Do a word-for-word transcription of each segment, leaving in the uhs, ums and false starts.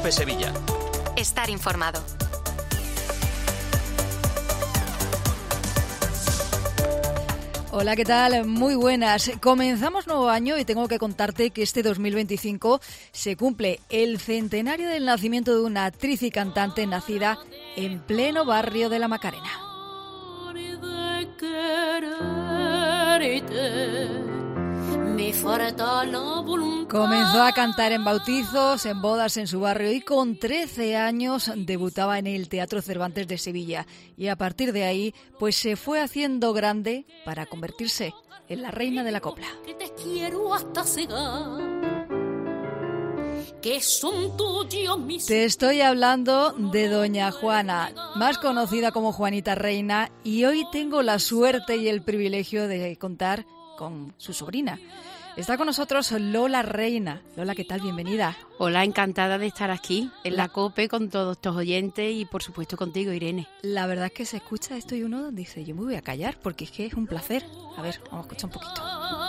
COPE Sevilla. Estar informado. Hola, ¿qué tal? Muy buenas. Comenzamos nuevo año y tengo que contarte que este dos mil veinticinco se cumple el centenario del nacimiento de una actriz y cantante nacida en pleno barrio de La Macarena. Comenzó a cantar en bautizos, en bodas en su barrio y con trece años debutaba en el Teatro Cervantes de Sevilla. Y a partir de ahí, pues se fue haciendo grande para convertirse en la reina de la copla. Te estoy hablando de Doña Juana, más conocida como Juanita Reina, y hoy tengo la suerte y el privilegio de contar con su sobrina. Está con nosotros Lola Reina. Lola, ¿qué tal? Bienvenida. Hola, encantada de estar aquí en la COPE con todos estos oyentes y por supuesto contigo, Irene. La verdad es que se escucha esto y uno dice, yo me voy a callar porque es que es un placer. A ver, vamos a escuchar un poquito.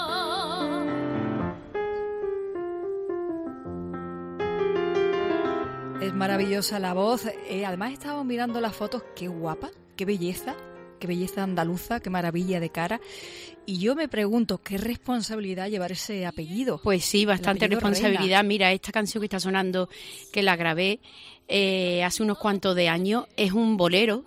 Es maravillosa la voz. Eh, además estábamos mirando las fotos. Qué guapa, qué belleza. Qué belleza andaluza, qué maravilla de cara. Y yo me pregunto, ¿qué responsabilidad llevar ese apellido? Pues sí, bastante responsabilidad. Reina. Mira, esta canción que está sonando, que la grabé eh, hace unos cuantos de años, es un bolero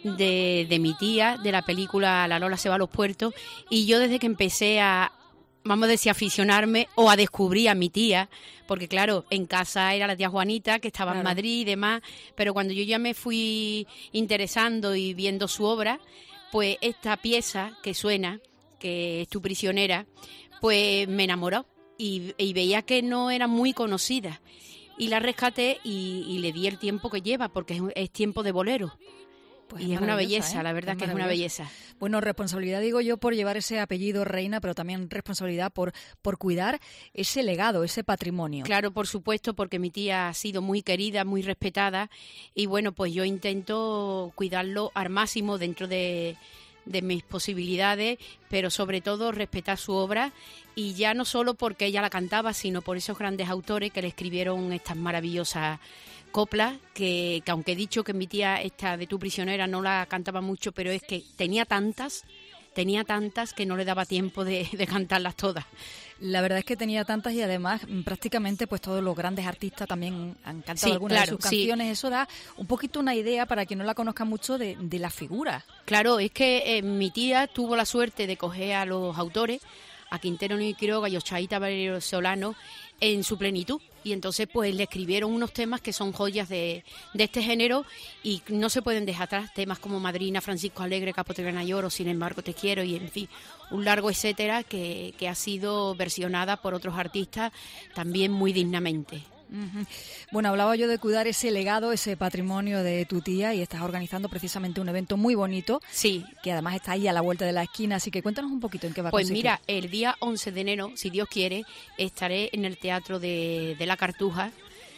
de, de mi tía, de la película La Lola se va a los puertos. Y yo desde que empecé a, vamos a decir, aficionarme o a descubrir a mi tía, porque claro, en casa era la tía Juanita, que estaba claro. en Madrid y demás, pero cuando yo ya me fui interesando y viendo su obra, pues esta pieza que suena, que es Tu prisionera, pues me enamoró y, y veía que no era muy conocida y la rescaté y, y le di el tiempo que lleva, porque es, es tiempo de bolero. Pues y es una belleza, ¿eh? La verdad es que es una belleza. Bueno, responsabilidad digo yo por llevar ese apellido Reina, pero también responsabilidad por, por cuidar ese legado, ese patrimonio. Claro, por supuesto, porque mi tía ha sido muy querida, muy respetada y bueno, pues yo intento cuidarlo al máximo dentro de, de mis posibilidades, pero sobre todo respetar su obra y ya no solo porque ella la cantaba, sino por esos grandes autores que le escribieron estas maravillosas coplas, que, que aunque he dicho que mi tía esta de Tu prisionera no la cantaba mucho, pero es que tenía tantas, tenía tantas que no le daba tiempo de, de cantarlas todas. La verdad es que tenía tantas y además prácticamente pues todos los grandes artistas también han cantado sí, algunas claro, de sus canciones. Sí. Eso da un poquito una idea para quien no la conozca mucho de, de la figura. Claro, es que eh, mi tía tuvo la suerte de coger a los autores, a Quintero y Quiroga y Ochaíta Valero Solano, en su plenitud. Y entonces pues le escribieron unos temas que son joyas de, de este género y no se pueden dejar atrás, temas como Madrina, Francisco Alegre, Capote Granalloro, Sin embargo te quiero y en fin, un largo etcétera que, que ha sido versionada por otros artistas también muy dignamente. Uh-huh. Bueno, hablaba yo de cuidar ese legado, ese patrimonio de tu tía y estás organizando precisamente un evento muy bonito. Sí. Que además está ahí a la vuelta de la esquina, así que cuéntanos un poquito en qué va a Pues consistir. Mira, el día once de enero, si Dios quiere, estaré en el Teatro de, de la Cartuja,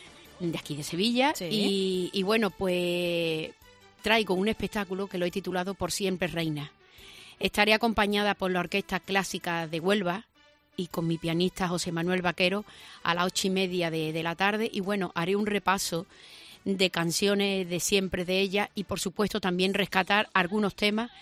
de aquí de Sevilla, sí. y, y bueno, pues traigo un espectáculo que lo he titulado Por siempre Reina. Estaré acompañada por la Orquesta Clásica de Huelva, y con mi pianista José Manuel Vaquero a las ocho y media de, de la tarde y bueno, haré un repaso de canciones de siempre de ella y por supuesto también rescatar algunos temas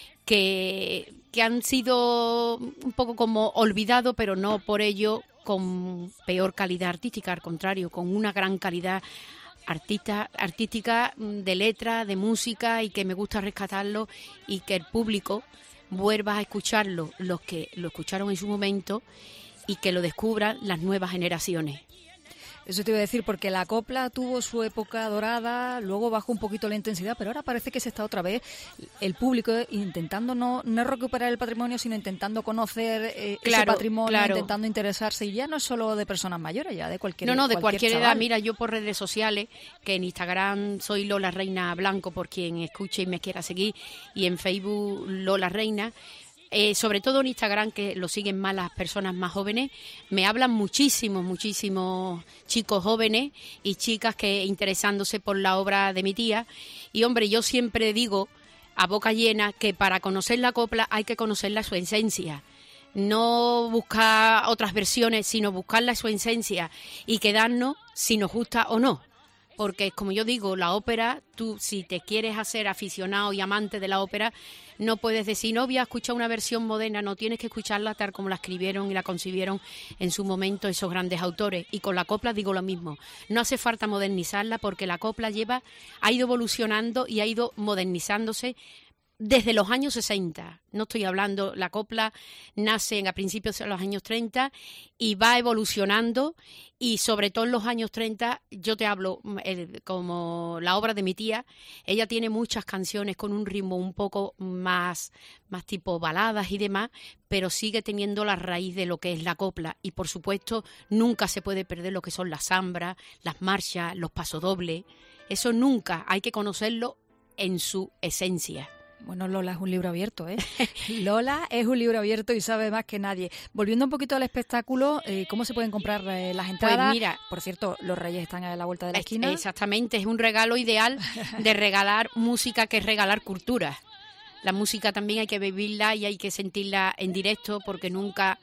que, que han sido un poco como olvidados, pero no por ello con peor calidad artística, al contrario, con una gran calidad artista, artística de letra, de música y que me gusta rescatarlo y que el público vuelvas a escucharlo, los que lo escucharon en su momento y que lo descubran las nuevas generaciones. Eso te iba a decir, porque la copla tuvo su época dorada, luego bajó un poquito la intensidad, pero ahora parece que se está otra vez el público intentando no, no recuperar el patrimonio, sino intentando conocer eh, claro, ese patrimonio, claro. intentando interesarse, y ya no es solo de personas mayores, ya de cualquier No, no, de cualquier, cualquier chaval. edad. Mira, yo por redes sociales, que en Instagram soy Lola Reina Blanco, por quien escuche y me quiera seguir, y en Facebook Lola Reina, Eh, sobre todo en Instagram, que lo siguen más las personas más jóvenes, me hablan muchísimos, muchísimos chicos jóvenes y chicas que interesándose por la obra de mi tía. Y hombre, yo siempre digo a boca llena que para conocer la copla hay que conocerla su esencia. No buscar otras versiones, sino buscarla su esencia y quedarnos si nos gusta o no. porque como yo digo, la ópera, tú si te quieres hacer aficionado y amante de la ópera, no puedes decir, no voy a escuchar una versión moderna, no, tienes que escucharla tal como la escribieron y la concibieron en su momento esos grandes autores. Y con la copla digo lo mismo, no hace falta modernizarla porque la copla lleva, ha ido evolucionando y ha ido modernizándose desde los años sesenta. No estoy hablando, la copla nace a principios de los años treinta y va evolucionando, y sobre todo en los años treinta, yo te hablo el, como la obra de mi tía, ella tiene muchas canciones con un ritmo un poco más, más tipo baladas y demás, pero sigue teniendo la raíz de lo que es la copla, y por supuesto nunca se puede perder lo que son las zambras, las marchas, los pasodobles. Eso nunca, hay que conocerlo en su esencia. Bueno, Lola es un libro abierto, ¿eh? Lola es un libro abierto y sabe más que nadie. Volviendo un poquito al espectáculo, eh, ¿cómo se pueden comprar eh, las entradas? Pues mira, por cierto, los Reyes están a la vuelta de la esquina. Exactamente, es un regalo ideal de regalar música, que es regalar cultura. La música también hay que vivirla y hay que sentirla en directo, porque nunca...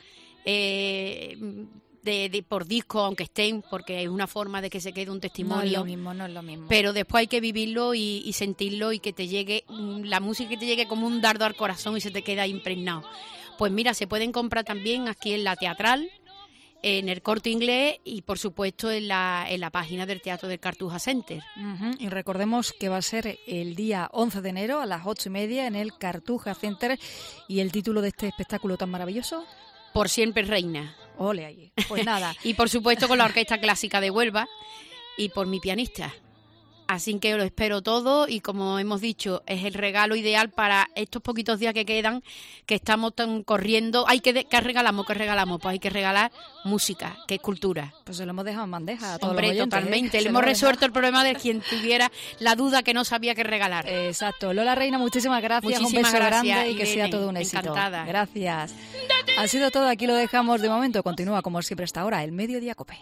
Eh, De, de por disco, aunque estén, porque es una forma de que se quede un testimonio. No es lo mismo, no es lo mismo. Pero después hay que vivirlo y, y sentirlo, y que te llegue, la música que te llegue como un dardo al corazón y se te queda impregnado. Pues mira, se pueden comprar también aquí en la Teatral, en el Corte Inglés y por supuesto en la, en la página del Teatro del Cartuja Center. Uh-huh. Y recordemos que va a ser el día once de enero a las ocho y media en el Cartuja Center. ¿Y el título de este espectáculo tan maravilloso? Por siempre reina. Ole ahí. Pues nada. Y por supuesto con la Orquesta Clásica de Huelva y por mi pianista. Así que lo espero todo, y como hemos dicho, es el regalo ideal para estos poquitos días que quedan, que estamos tan corriendo. Hay que, de, ¿qué regalamos? ¿Qué regalamos? Pues hay que regalar música, que es cultura. Pues se lo hemos dejado en bandeja a todos Hombre, los oyentes, totalmente. ¿eh? Le hemos resuelto el problema de quien tuviera la duda que no sabía qué regalar. Exacto. Lola Reina, muchísimas gracias. Muchísimas un beso gracias, grande y que Irene, sea todo un éxito. Encantada. Gracias. Ha sido todo, aquí lo dejamos de momento. Continúa como siempre hasta ahora el Mediodía Cope.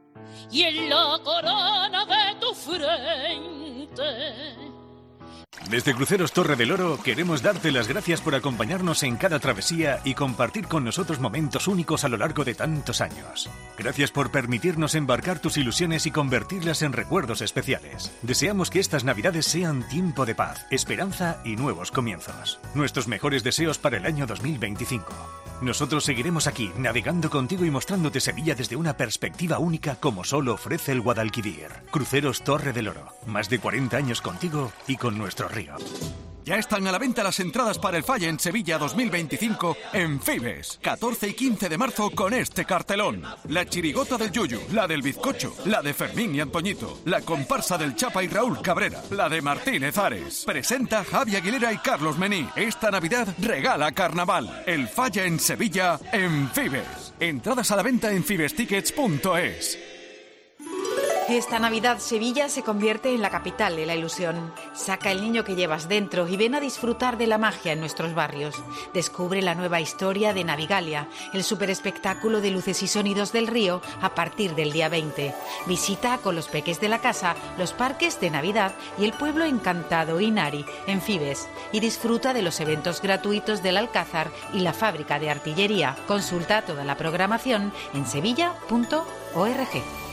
Y en la corona de tu frente. Desde Cruceros Torre del Oro queremos darte las gracias por acompañarnos en cada travesía y compartir con nosotros momentos únicos a lo largo de tantos años. Gracias por permitirnos embarcar tus ilusiones y convertirlas en recuerdos especiales. Deseamos que estas Navidades sean tiempo de paz, esperanza y nuevos comienzos. Nuestros mejores deseos para el año dos mil veinticinco. Nosotros seguiremos aquí, navegando contigo y mostrándote Sevilla desde una perspectiva única como solo ofrece el Guadalquivir. Cruceros Torre del Oro. Más de cuarenta años contigo y con nuestro río. Ya están a la venta las entradas para el Falla en Sevilla dos mil veinticinco en Fibes. catorce y quince de marzo con este cartelón. La chirigota del Yuyu, la del Bizcocho, la de Fermín y Antoñito, la comparsa del Chapa y Raúl Cabrera, la de Martínez Ares. Presenta Javi Aguilera y Carlos Mení. Esta Navidad regala carnaval. El Falla en Sevilla en Fibes. Entradas a la venta en fibestickets punto es. Esta Navidad Sevilla se convierte en la capital de la ilusión. Saca el niño que llevas dentro y ven a disfrutar de la magia en nuestros barrios. Descubre la nueva historia de Navigalia, el superespectáculo de luces y sonidos del río a partir del día veinte. Visita con los peques de la casa los parques de Navidad y el pueblo encantado Inari en Fibes y disfruta de los eventos gratuitos del Alcázar y la fábrica de artillería. Consulta toda la programación en sevilla punto org.